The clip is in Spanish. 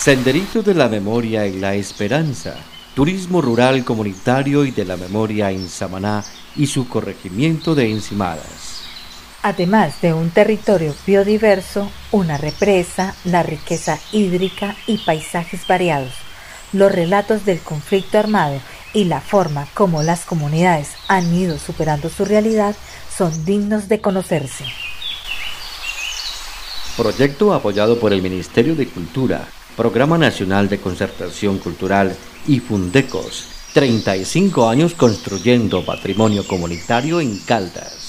Senderito de la Memoria y la Esperanza, turismo rural comunitario y de la memoria en Samaná y su corregimiento de Encimadas. Además de un territorio biodiverso, una represa, la riqueza hídrica y paisajes variados, los relatos del conflicto armado y la forma como las comunidades han ido superando su realidad son dignos de conocerse. Proyecto apoyado por el Ministerio de Cultura, Programa Nacional de Concertación Cultural y Fundecos. 35 años construyendo patrimonio comunitario en Caldas.